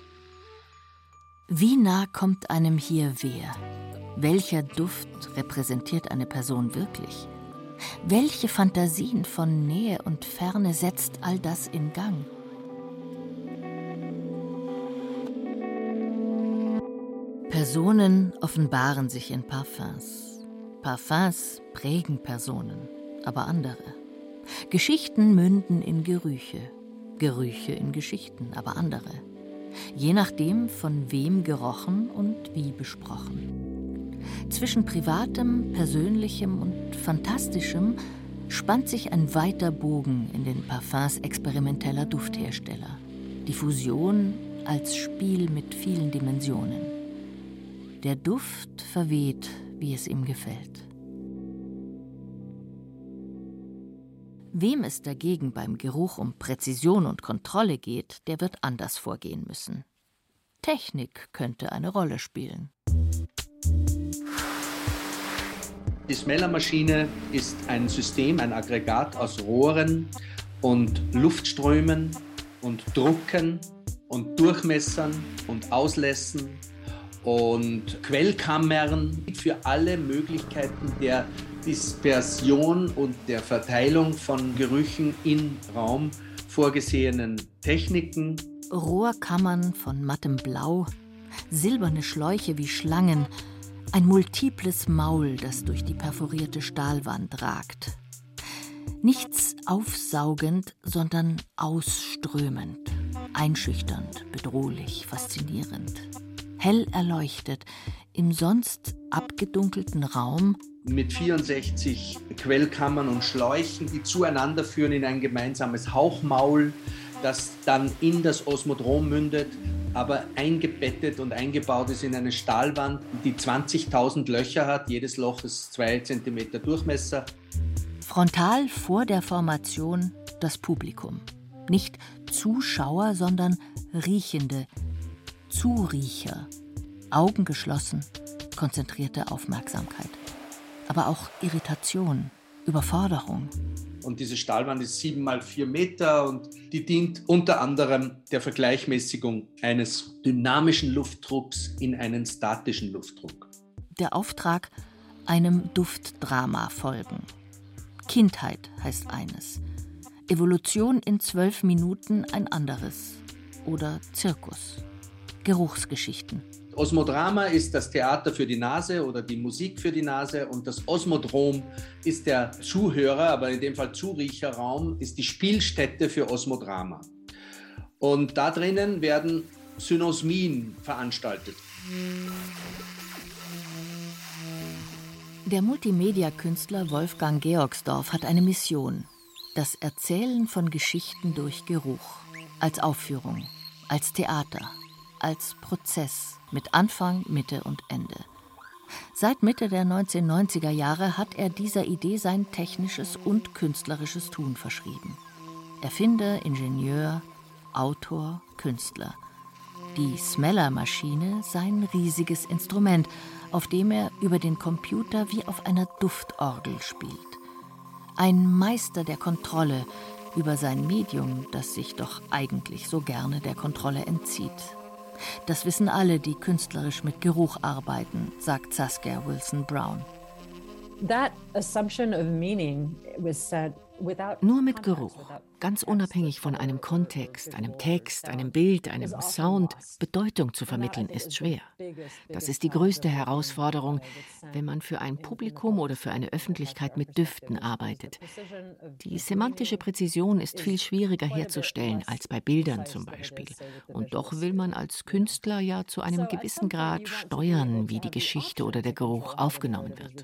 Wie nah kommt einem hier wer? Welcher Duft repräsentiert eine Person wirklich? Welche Fantasien von Nähe und Ferne setzt all das in Gang? Personen offenbaren sich in Parfums. Parfums prägen Personen, aber andere. Geschichten münden in Gerüche. Gerüche in Geschichten, aber andere. Je nachdem, von wem gerochen und wie besprochen. Zwischen Privatem, Persönlichem und Fantastischem spannt sich ein weiter Bogen in den Parfums experimenteller Dufthersteller. Die Fusion als Spiel mit vielen Dimensionen. Der Duft verweht, wie es ihm gefällt. Wem es dagegen beim Geruch um Präzision und Kontrolle geht, der wird anders vorgehen müssen. Technik könnte eine Rolle spielen. Die Smellermaschine ist ein System, ein Aggregat aus Rohren und Luftströmen und Drucken und Durchmessern und Auslässen und Quellkammern für alle Möglichkeiten der Dispersion und der Verteilung von Gerüchen in Raum vorgesehenen Techniken. Rohrkammern von mattem Blau, silberne Schläuche wie Schlangen, ein multiples Maul, das durch die perforierte Stahlwand ragt. Nichts aufsaugend, sondern ausströmend, einschüchternd, bedrohlich, faszinierend. Hell erleuchtet, im sonst abgedunkelten Raum. Mit 64 Quellkammern und Schläuchen, die zueinander führen in ein gemeinsames Hauchmaul, das dann in das Osmodrom mündet, aber eingebettet und eingebaut ist in eine Stahlwand, die 20.000 Löcher hat. Jedes Loch ist 2 Zentimeter Durchmesser. Frontal vor der Formation das Publikum. Nicht Zuschauer, sondern Riechende, Zuriecher. Augen geschlossen, konzentrierte Aufmerksamkeit. Aber auch Irritation, Überforderung. Und diese Stahlwand ist 7 mal 4 Meter und die dient unter anderem der Vergleichmäßigung eines dynamischen Luftdrucks in einen statischen Luftdruck. Der Auftrag, einem Duftdrama folgen. Kindheit heißt eines, Evolution in 12 Minuten ein anderes. Oder Zirkus, Geruchsgeschichten. Osmodrama ist das Theater für die Nase oder die Musik für die Nase und das Osmodrom ist der Zuhörer, aber in dem Fall Zuriecherraum, ist die Spielstätte für Osmodrama. Und da drinnen werden Synosmien veranstaltet. Der Multimedia-Künstler Wolfgang Georgsdorf hat eine Mission: das Erzählen von Geschichten durch Geruch. Als Aufführung, als Theater, als Prozess mit Anfang, Mitte und Ende. Seit Mitte der 1990er Jahre hat er dieser Idee sein technisches und künstlerisches Tun verschrieben. Erfinder, Ingenieur, Autor, Künstler. Die Smeller-Maschine sein riesiges Instrument, auf dem er über den Computer wie auf einer Duftorgel spielt. Ein Meister der Kontrolle über sein Medium, das sich doch eigentlich so gerne der Kontrolle entzieht. Das wissen alle, die künstlerisch mit Geruch arbeiten, sagt Saskia Wilson-Brown. That assumption of meaning was said without nur mit Geruch, ganz unabhängig von einem Kontext, einem Text, einem Bild, einem Sound, Bedeutung zu vermitteln, ist schwer. Das ist die größte Herausforderung, wenn man für ein Publikum oder für eine Öffentlichkeit mit Düften arbeitet. Die semantische Präzision ist viel schwieriger herzustellen als bei Bildern zum Beispiel. Und doch will man als Künstler ja zu einem gewissen Grad steuern, wie die Geschichte oder der Geruch aufgenommen wird.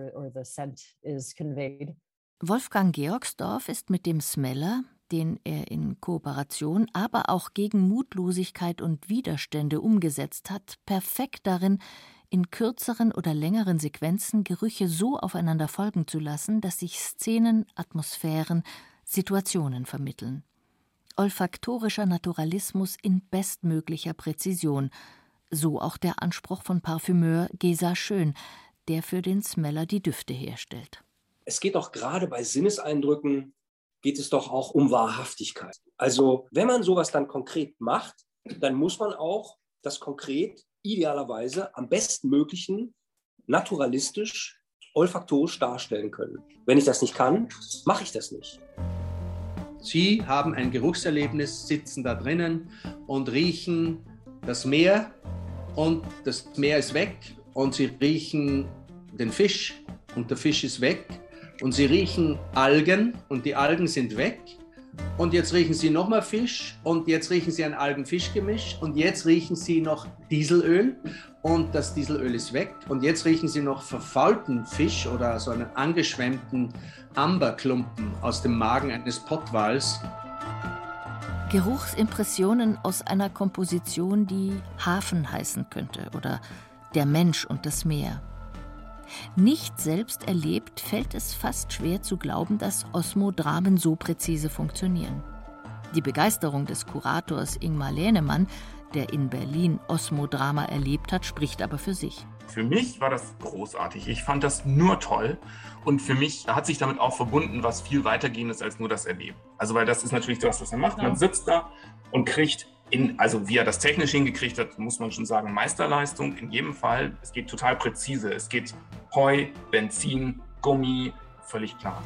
Wolfgang Georgsdorf ist mit dem Smeller, den er in Kooperation, aber auch gegen Mutlosigkeit und Widerstände umgesetzt hat, perfekt darin, in kürzeren oder längeren Sequenzen Gerüche so aufeinander folgen zu lassen, dass sich Szenen, Atmosphären, Situationen vermitteln. Olfaktorischer Naturalismus in bestmöglicher Präzision, so auch der Anspruch von Parfümeur Gesa Schön, der für den Smeller die Düfte herstellt. Es geht doch gerade bei Sinneseindrücken, geht es doch auch um Wahrhaftigkeit. Also wenn man sowas dann konkret macht, dann muss man auch das konkret idealerweise am bestmöglichen naturalistisch, olfaktorisch darstellen können. Wenn ich das nicht kann, mache ich das nicht. Sie haben ein Geruchserlebnis, sitzen da drinnen und riechen das Meer und das Meer ist weg und Sie riechen den Fisch und der Fisch ist weg. Und Sie riechen Algen und die Algen sind weg. Und jetzt riechen Sie nochmal Fisch und jetzt riechen Sie ein Algen-Fisch-Gemisch und jetzt riechen Sie noch Dieselöl und das Dieselöl ist weg. Und jetzt riechen Sie noch verfaulten Fisch oder so einen angeschwemmten Amberklumpen aus dem Magen eines Pottwals. Geruchsimpressionen aus einer Komposition, die Hafen heißen könnte oder Der Mensch und das Meer. Nicht selbst erlebt, fällt es fast schwer zu glauben, dass Osmodramen so präzise funktionieren. Die Begeisterung des Kurators Ingmar Lehnemann, der in Berlin Osmodrama erlebt hat, spricht aber für sich. Für mich war das großartig. Ich fand das nur toll. Und für mich hat sich damit auch verbunden, was viel weitergehendes als nur das Erleben. Also weil das ist natürlich das, was er macht. Man sitzt da und kriegt also wie er das technisch hingekriegt hat, muss man schon sagen, Meisterleistung in jedem Fall. Es geht total präzise. Es geht Heu, Benzin, Gummi, völlig klar.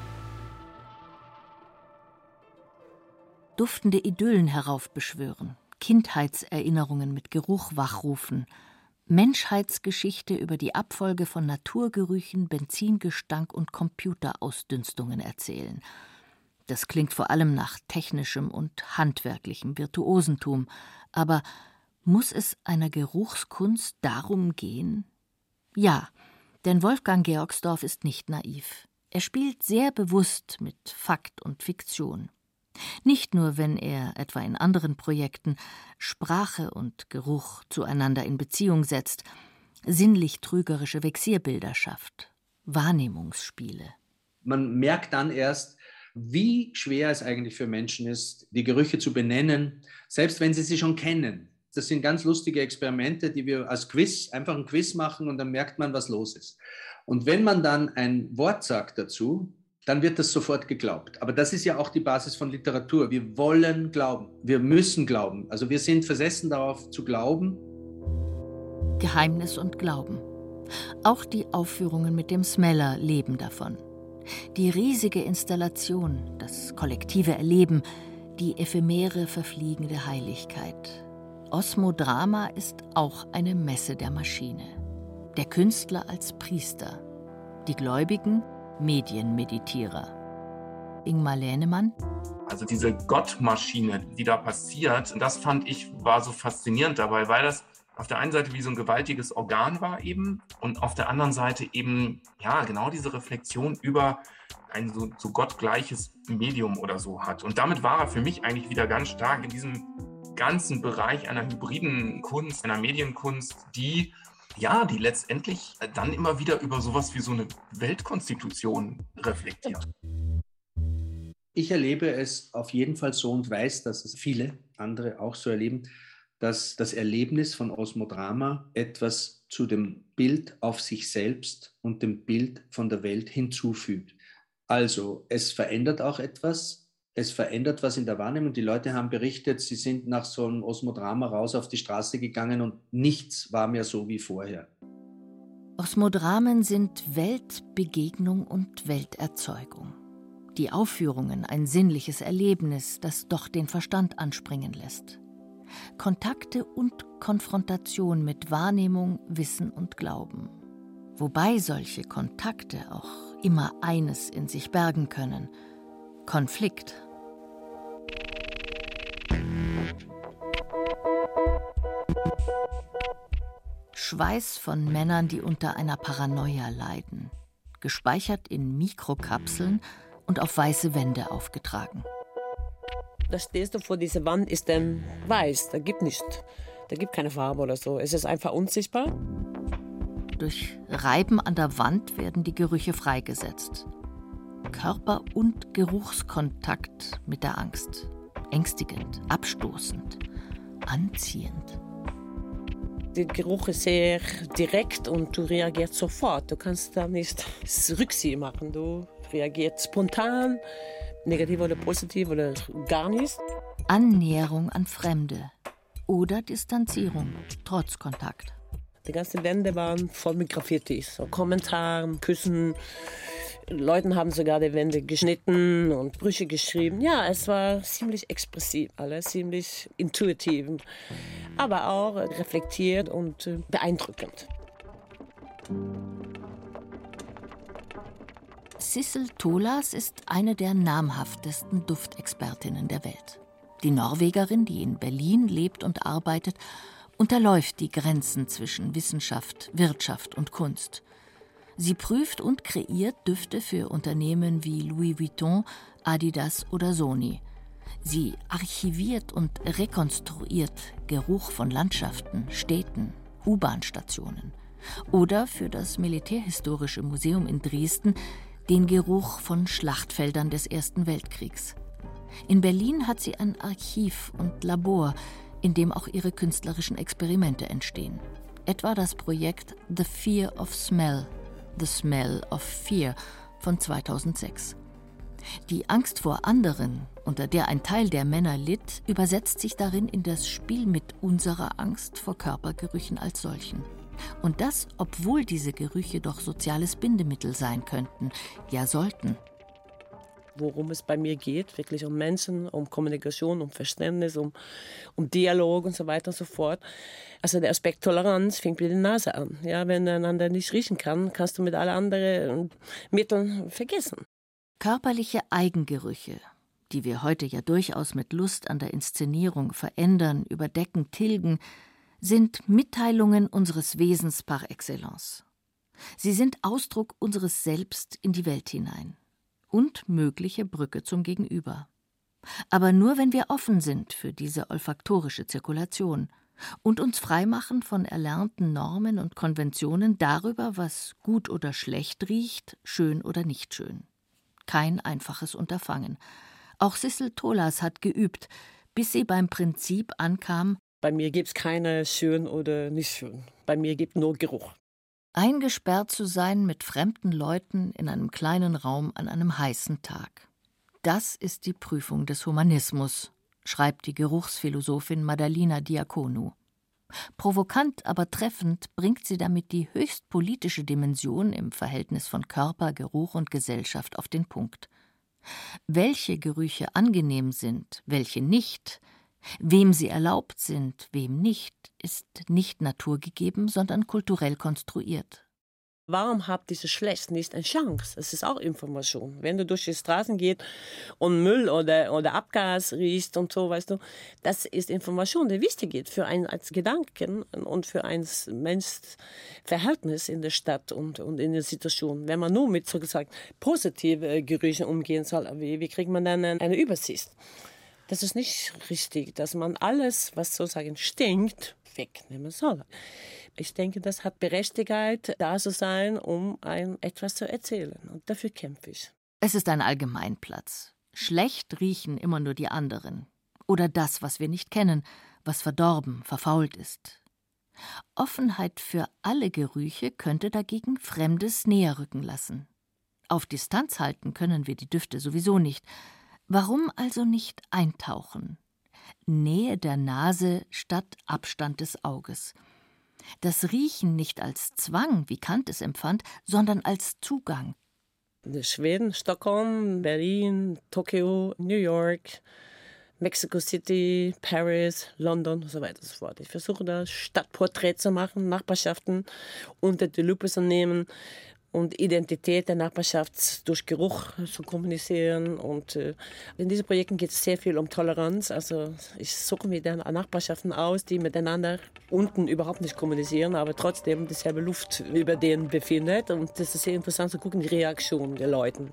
Duftende Idyllen heraufbeschwören, Kindheitserinnerungen mit Geruch wachrufen, Menschheitsgeschichte über die Abfolge von Naturgerüchen, Benzingestank und Computerausdünstungen erzählen. Das klingt vor allem nach technischem und handwerklichem Virtuosentum. Aber muss es einer Geruchskunst darum gehen? Ja, denn Wolfgang Georgsdorf ist nicht naiv. Er spielt sehr bewusst mit Fakt und Fiktion. Nicht nur, wenn er, etwa in anderen Projekten, Sprache und Geruch zueinander in Beziehung setzt, sinnlich-trügerische Vexierbilder schafft, Wahrnehmungsspiele. Man merkt dann erst, wie schwer es eigentlich für Menschen ist, die Gerüche zu benennen, selbst wenn sie sie schon kennen. Das sind ganz lustige Experimente, die wir als Quiz, einfach ein Quiz machen und dann merkt man, was los ist. Und wenn man dann ein Wort sagt dazu, dann wird das sofort geglaubt. Aber das ist ja auch die Basis von Literatur. Wir wollen glauben, wir müssen glauben. Also wir sind versessen darauf zu glauben. Geheimnis und Glauben. Auch die Aufführungen mit dem Smeller leben davon. Die riesige Installation, das kollektive Erleben, die ephemere, verfliegende Heiligkeit. Osmodrama ist auch eine Messe der Maschine. Der Künstler als Priester. Die Gläubigen Medienmeditierer. Ingmar Lehnemann. Also diese Gottmaschine, die da passiert, das fand ich, war so faszinierend dabei, weil das auf der einen Seite wie so ein gewaltiges Organ war eben und auf der anderen Seite eben, ja, genau diese Reflexion über ein so gottgleiches Medium oder so hat. Und damit war er für mich eigentlich wieder ganz stark in diesem ganzen Bereich einer hybriden Kunst, einer Medienkunst, die letztendlich dann immer wieder über sowas wie so eine Weltkonstitution reflektiert. Ich erlebe es auf jeden Fall so und weiß, dass es viele andere auch so erleben, dass das Erlebnis von Osmodrama etwas zu dem Bild auf sich selbst und dem Bild von der Welt hinzufügt. Also es verändert auch etwas. Es verändert was in der Wahrnehmung. Die Leute haben berichtet, sie sind nach so einem Osmodrama raus auf die Straße gegangen und nichts war mehr so wie vorher. Osmodramen sind Weltbegegnung und Welterzeugung. Die Aufführungen ein sinnliches Erlebnis, das doch den Verstand anspringen lässt. Kontakte und Konfrontation mit Wahrnehmung, Wissen und Glauben. Wobei solche Kontakte auch immer eines in sich bergen können: Konflikt. Schweiß von Männern, die unter einer Paranoia leiden, gespeichert in Mikrokapseln und auf weiße Wände aufgetragen. Da stehst du vor dieser Wand, ist dann weiß, da gibt keine Farbe oder so, es ist einfach unsichtbar. Durch Reiben an der Wand werden die Gerüche freigesetzt. Körper- und Geruchskontakt mit der Angst. Ängstigend, abstoßend, anziehend. Der Geruch ist sehr direkt und du reagierst sofort. Du kannst da nicht Rücksicht machen. Du reagierst spontan, negativ oder positiv oder gar nicht. Annäherung an Fremde oder Distanzierung, trotz Kontakt. Die ganzen Wände waren voll mit Graffitis, so Kommentaren, Küssen. Leute haben sogar die Wände geschnitten und Brüche geschrieben. Ja, es war ziemlich expressiv, alles ziemlich intuitiv, aber auch reflektiert und beeindruckend. Sissel Tolaas ist eine der namhaftesten Duftexpertinnen der Welt. Die Norwegerin, die in Berlin lebt und arbeitet, unterläuft die Grenzen zwischen Wissenschaft, Wirtschaft und Kunst. Sie prüft und kreiert Düfte für Unternehmen wie Louis Vuitton, Adidas oder Sony. Sie archiviert und rekonstruiert Geruch von Landschaften, Städten, U-Bahn-Stationen. Oder für das Militärhistorische Museum in Dresden den Geruch von Schlachtfeldern des Ersten Weltkriegs. In Berlin hat sie ein Archiv und Labor, in dem auch ihre künstlerischen Experimente entstehen. Etwa das Projekt The Fear of Smell, The Smell of Fear von 2006. Die Angst vor anderen, unter der ein Teil der Männer litt, übersetzt sich darin in das Spiel mit unserer Angst vor Körpergerüchen als solchen. Und das, obwohl diese Gerüche doch soziales Bindemittel sein könnten, ja sollten. Worum es bei mir geht, wirklich um Menschen, um Kommunikation, um Verständnis, um Dialog und so weiter und so fort. Also der Aspekt Toleranz fängt mit der Nase an. Ja, wenn du einander nicht riechen kannst du mit allen anderen Mitteln vergessen. Körperliche Eigengerüche, die wir heute ja durchaus mit Lust an der Inszenierung verändern, überdecken, tilgen, sind Mitteilungen unseres Wesens par excellence. Sie sind Ausdruck unseres Selbst in die Welt hinein und mögliche Brücke zum Gegenüber. Aber nur, wenn wir offen sind für diese olfaktorische Zirkulation und uns freimachen von erlernten Normen und Konventionen darüber, was gut oder schlecht riecht, schön oder nicht schön. Kein einfaches Unterfangen. Auch Sissel Tolaas hat geübt, bis sie beim Prinzip ankam: Bei mir gibt es keine schön oder nicht schön. Bei mir gibt es nur Geruch. Eingesperrt zu sein mit fremden Leuten in einem kleinen Raum an einem heißen Tag. Das ist die Prüfung des Humanismus, schreibt die Geruchsphilosophin Madalina Diaconu. Provokant, aber treffend bringt sie damit die höchst politische Dimension im Verhältnis von Körper, Geruch und Gesellschaft auf den Punkt. Welche Gerüche angenehm sind, welche nicht, wem sie erlaubt sind, wem nicht, ist nicht naturgegeben, sondern kulturell konstruiert. Warum hat diese Schlecht nicht eine Chance? Es ist auch Information. Wenn du durch die Straßen gehst und Müll oder Abgas riechst und so, weißt du, das ist Information, die wichtig ist für einen als Gedanken und für ein Menschenverhältnis in der Stadt und in der Situation. Wenn man nur mit, so gesagt, positiven Gerüchen umgehen soll, wie kriegt man dann eine Übersicht? Das ist nicht richtig, dass man alles, was sozusagen stinkt, wegnehmen soll. Ich denke, das hat Berechtigung, da zu sein, um etwas zu erzählen. Und dafür kämpfe ich. Es ist ein Allgemeinplatz. Schlecht riechen immer nur die anderen. Oder das, was wir nicht kennen, was verdorben, verfault ist. Offenheit für alle Gerüche könnte dagegen Fremdes näher rücken lassen. Auf Distanz halten können wir die Düfte sowieso nicht. Warum also nicht eintauchen? Nähe der Nase statt Abstand des Auges. Das Riechen nicht als Zwang, wie Kant es empfand, sondern als Zugang. Schweden, Stockholm, Berlin, Tokio, New York, Mexico City, Paris, London und so weiter und so fort. Ich versuche da Stadtporträts zu machen, Nachbarschaften unter die Lupe zu nehmen und Identität der Nachbarschaft durch Geruch zu kommunizieren. Und in diesen Projekten geht es sehr viel um Toleranz. Also ich suche mir dann Nachbarschaften aus, die miteinander unten überhaupt nicht kommunizieren, aber trotzdem dieselbe Luft über denen befindet. Und das ist sehr interessant zu gucken, die Reaktion der Leute.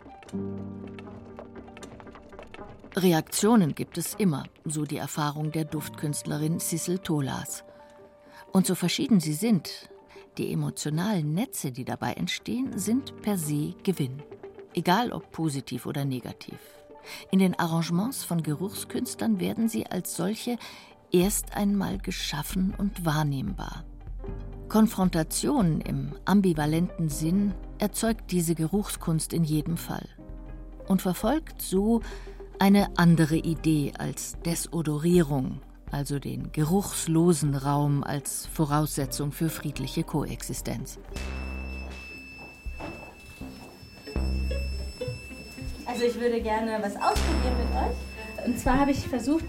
Reaktionen gibt es immer, so die Erfahrung der Duftkünstlerin Sissel Tolaas. Und so verschieden sie sind, die emotionalen Netze, die dabei entstehen, sind per se Gewinn. Egal ob positiv oder negativ. In den Arrangements von Geruchskünstlern werden sie als solche erst einmal geschaffen und wahrnehmbar. Konfrontation im ambivalenten Sinn erzeugt diese Geruchskunst in jedem Fall und verfolgt so eine andere Idee als Desodorierung, also den geruchslosen Raum als Voraussetzung für friedliche Koexistenz. Also ich würde gerne was ausprobieren mit euch. Und zwar habe ich versucht,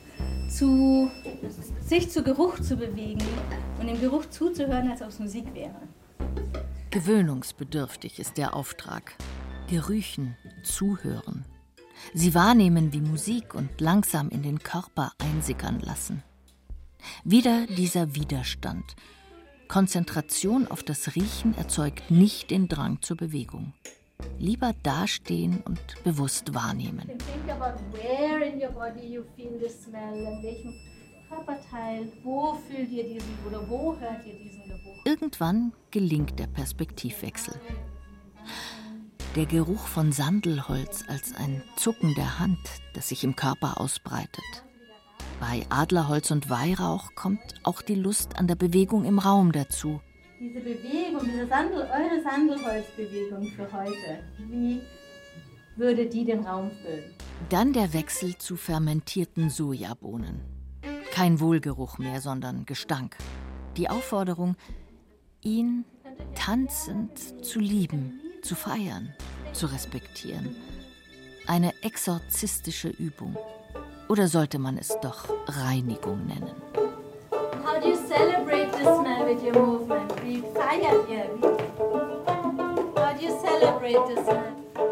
sich zu Geruch zu bewegen und dem Geruch zuzuhören, als ob es Musik wäre. Gewöhnungsbedürftig ist der Auftrag. Gerüchen zuhören. Sie wahrnehmen wie Musik und langsam in den Körper einsickern lassen. Wieder dieser Widerstand. Konzentration auf das Riechen erzeugt nicht den Drang zur Bewegung. Lieber dastehen und bewusst wahrnehmen. Think about where in your body you feel the smell, an welchem Körperteil, wo fühlt ihr diesen oder wo hört ihr diesen Geruch? Irgendwann gelingt der Perspektivwechsel. Der Geruch von Sandelholz als ein Zucken der Hand, das sich im Körper ausbreitet. Bei Adlerholz und Weihrauch kommt auch die Lust an der Bewegung im Raum dazu. Diese Bewegung, eure Sandelholzbewegung für heute, wie würde die den Raum füllen? Dann der Wechsel zu fermentierten Sojabohnen. Kein Wohlgeruch mehr, sondern Gestank. Die Aufforderung: ihn tanzend zu lieben, zu feiern, zu respektieren. Eine exorzistische Übung. Oder sollte man es doch Reinigung nennen? How do you celebrate the smell with your movement? Wie feiert ihr? How do you celebrate the smell?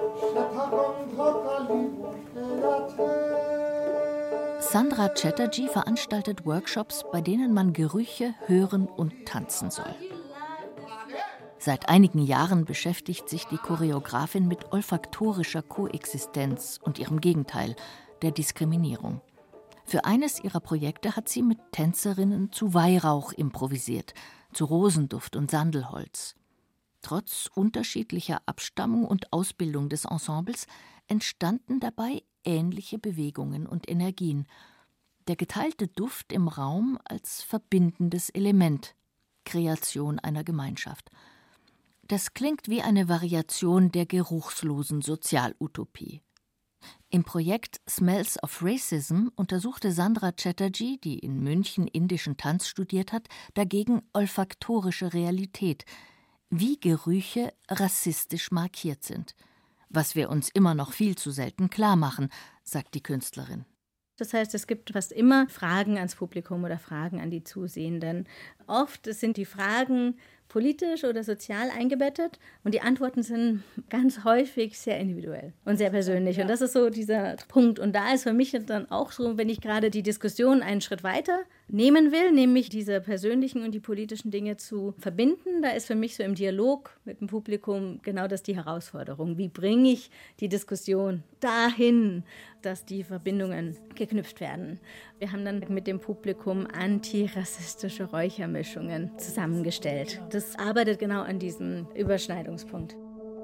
Sandra Chatterjee veranstaltet Workshops, bei denen man Gerüche hören und tanzen soll. Seit einigen Jahren beschäftigt sich die Choreografin mit olfaktorischer Koexistenz und ihrem Gegenteil, der Diskriminierung. Für eines ihrer Projekte hat sie mit Tänzerinnen zu Weihrauch improvisiert, zu Rosenduft und Sandelholz. Trotz unterschiedlicher Abstammung und Ausbildung des Ensembles entstanden dabei ähnliche Bewegungen und Energien. Der geteilte Duft im Raum als verbindendes Element, Kreation einer Gemeinschaft. Das klingt wie eine Variation der geruchslosen Sozialutopie. Im Projekt Smells of Racism untersuchte Sandra Chatterjee, die in München indischen Tanz studiert hat, dagegen olfaktorische Realität, wie Gerüche rassistisch markiert sind. Was wir uns immer noch viel zu selten klar machen, sagt die Künstlerin. Das heißt, es gibt fast immer Fragen ans Publikum oder Fragen an die Zusehenden. Oft sind die Fragen politisch oder sozial eingebettet und die Antworten sind ganz häufig sehr individuell und sehr persönlich. Und das ist so dieser Punkt. Und da ist für mich dann auch so, wenn ich gerade die Diskussion einen Schritt weiter nehmen will, nämlich diese persönlichen und die politischen Dinge zu verbinden, da ist für mich so im Dialog mit dem Publikum genau das die Herausforderung. Wie bringe ich die Diskussion dahin, dass die Verbindungen geknüpft werden? Wir haben dann mit dem Publikum antirassistische Räuchermischungen zusammengestellt. Das arbeitet genau an diesem Überschneidungspunkt.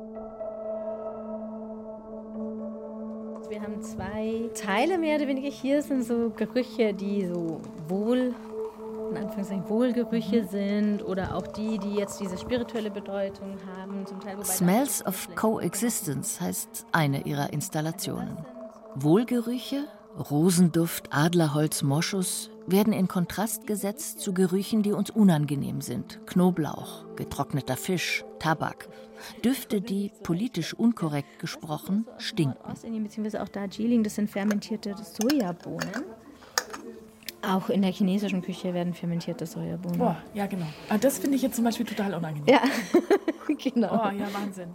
Wir haben 2 Teile mehr oder weniger. Hier sind so Gerüche, die so in Anführungszeichen Wohlgerüche sind oder auch die jetzt diese spirituelle Bedeutung haben. Zum Teil, Smells of Coexistence heißt eine ihrer Installationen. Wohlgerüche, Rosenduft, Adlerholz, Moschus werden in Kontrast gesetzt zu Gerüchen, die uns unangenehm sind. Knoblauch, getrockneter Fisch, Tabak. Düfte, die, politisch unkorrekt gesprochen, stinken. Ostindien bzw. auch Darjeeling, das sind fermentierte Sojabohnen. Auch in der chinesischen Küche werden fermentierte Sojabohnen. Boah, ja genau. Aber das finde ich jetzt zum Beispiel total unangenehm. Ja, genau. Oh, ja, Wahnsinn.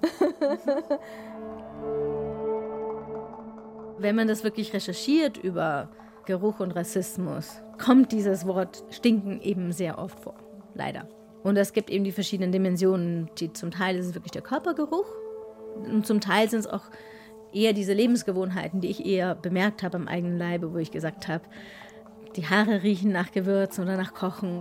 Wenn man das wirklich recherchiert über Geruch und Rassismus, kommt dieses Wort stinken eben sehr oft vor, leider. Und es gibt eben die verschiedenen Dimensionen. Zum Teil ist es wirklich der Körpergeruch und zum Teil sind es auch eher diese Lebensgewohnheiten, die ich eher bemerkt habe am eigenen Leibe, wo ich gesagt habe, die Haare riechen nach Gewürzen oder nach Kochen.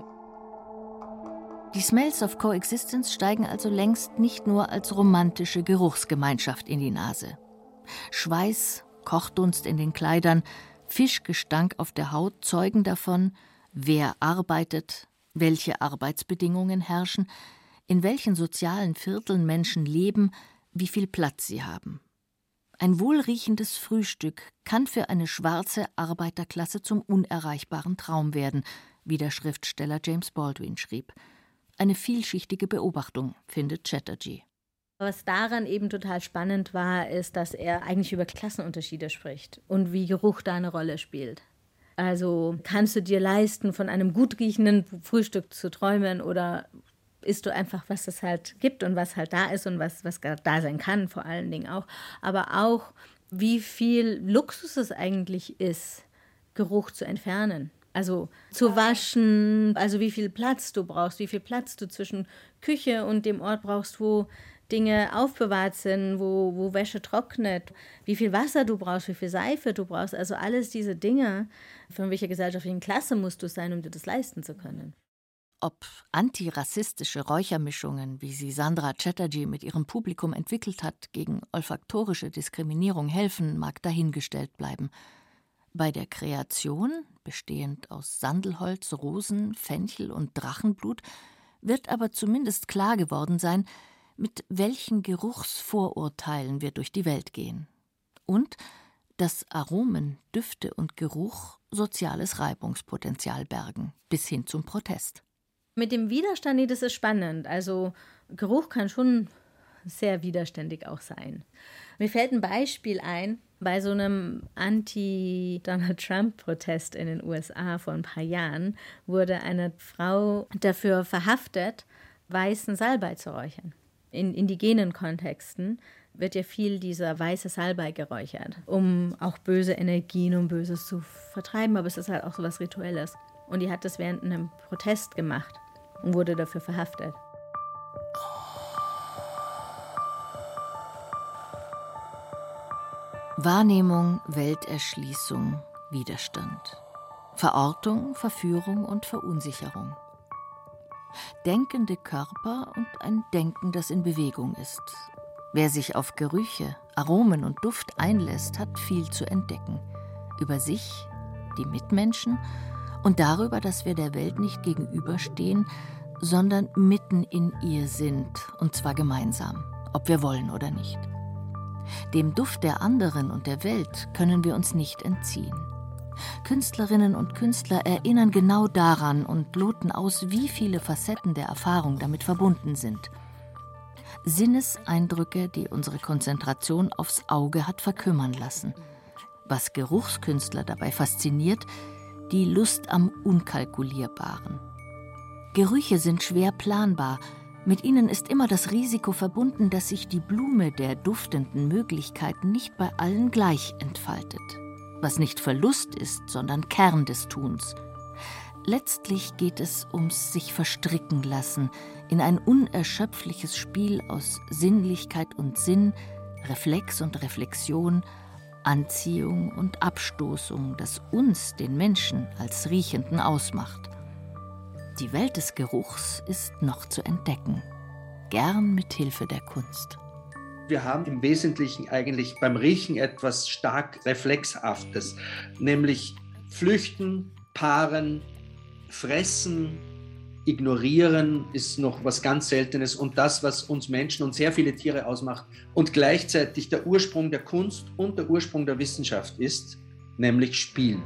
Die Smells of Coexistence steigen also längst nicht nur als romantische Geruchsgemeinschaft in die Nase. Schweiß, Kochdunst in den Kleidern, Fischgestank auf der Haut zeugen davon, wer arbeitet, welche Arbeitsbedingungen herrschen, in welchen sozialen Vierteln Menschen leben, wie viel Platz sie haben. Ein wohlriechendes Frühstück kann für eine schwarze Arbeiterklasse zum unerreichbaren Traum werden, wie der Schriftsteller James Baldwin schrieb. Eine vielschichtige Beobachtung, findet Chatterjee. Was daran eben total spannend war, ist, dass er eigentlich über Klassenunterschiede spricht und wie Geruch da eine Rolle spielt. Also kannst du dir leisten, von einem gut riechenden Frühstück zu träumen oder isst du einfach, was es halt gibt und was halt da ist und was da sein kann, vor allen Dingen auch. Aber auch, wie viel Luxus es eigentlich ist, Geruch zu entfernen. Also zu waschen, also wie viel Platz du brauchst, wie viel Platz du zwischen Küche und dem Ort brauchst, wo Dinge aufbewahrt sind, wo Wäsche trocknet, wie viel Wasser du brauchst, wie viel Seife du brauchst. Also alles diese Dinge, von welcher gesellschaftlichen Klasse musst du sein, um dir das leisten zu können. Ob antirassistische Räuchermischungen, wie sie Sandra Chatterjee mit ihrem Publikum entwickelt hat, gegen olfaktorische Diskriminierung helfen, mag dahingestellt bleiben. Bei der Kreation, bestehend aus Sandelholz, Rosen, Fenchel und Drachenblut, wird aber zumindest klar geworden sein, mit welchen Geruchsvorurteilen wir durch die Welt gehen. Und dass Aromen, Düfte und Geruch soziales Reibungspotenzial bergen, bis hin zum Protest. Mit dem Widerstand, das ist spannend. Also Geruch kann schon sehr widerständig auch sein. Mir fällt ein Beispiel ein, bei so einem Anti-Donald-Trump-Protest in den USA vor ein paar Jahren wurde eine Frau dafür verhaftet, weißen Salbei zu räuchern. In indigenen Kontexten wird ja viel dieser weiße Salbei geräuchert, um auch böse Energien und Böses zu vertreiben, aber es ist halt auch so was Rituelles. Und die hat das während einem Protest gemacht und wurde dafür verhaftet. Wahrnehmung, Welterschließung, Widerstand. Verortung, Verführung und Verunsicherung. Denkende Körper und ein Denken, das in Bewegung ist. Wer sich auf Gerüche, Aromen und Duft einlässt, hat viel zu entdecken. Über sich, die Mitmenschen und darüber, dass wir der Welt nicht gegenüberstehen, sondern mitten in ihr sind, und zwar gemeinsam, ob wir wollen oder nicht. Dem Duft der anderen und der Welt können wir uns nicht entziehen. Künstlerinnen und Künstler erinnern genau daran und loten aus, wie viele Facetten der Erfahrung damit verbunden sind. Sinneseindrücke, die unsere Konzentration aufs Auge hat verkümmern lassen. Was Geruchskünstler dabei fasziniert, die Lust am Unkalkulierbaren. Gerüche sind schwer planbar. Mit ihnen ist immer das Risiko verbunden, dass sich die Blume der duftenden Möglichkeiten nicht bei allen gleich entfaltet. Was nicht Verlust ist, sondern Kern des Tuns. Letztlich geht es ums sich verstricken lassen in ein unerschöpfliches Spiel aus Sinnlichkeit und Sinn, Reflex und Reflexion, Anziehung und Abstoßung, das uns, den Menschen, als Riechenden ausmacht. Die Welt des Geruchs ist noch zu entdecken, gern mit Hilfe der Kunst. Wir haben im Wesentlichen eigentlich beim Riechen etwas stark Reflexhaftes, nämlich flüchten, paaren, fressen, ignorieren ist noch was ganz Seltenes und das, was uns Menschen und sehr viele Tiere ausmacht und gleichzeitig der Ursprung der Kunst und der Ursprung der Wissenschaft ist, nämlich Spielen.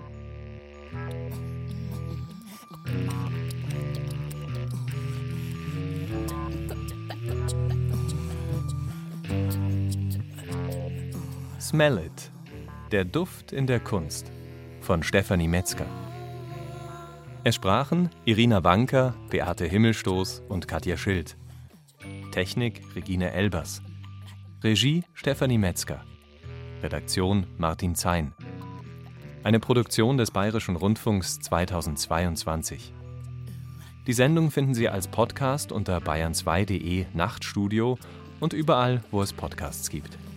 Smell It. Der Duft in der Kunst von Stefanie Metzger. Es sprachen Irina Wanker, Beate Himmelstoß und Katja Schild. Technik Regine Elbers. Regie Stefanie Metzger. Redaktion Martin Zein. Eine Produktion des Bayerischen Rundfunks 2022. Die Sendung finden Sie als Podcast unter bayern2.de Nachtstudio und überall, wo es Podcasts gibt.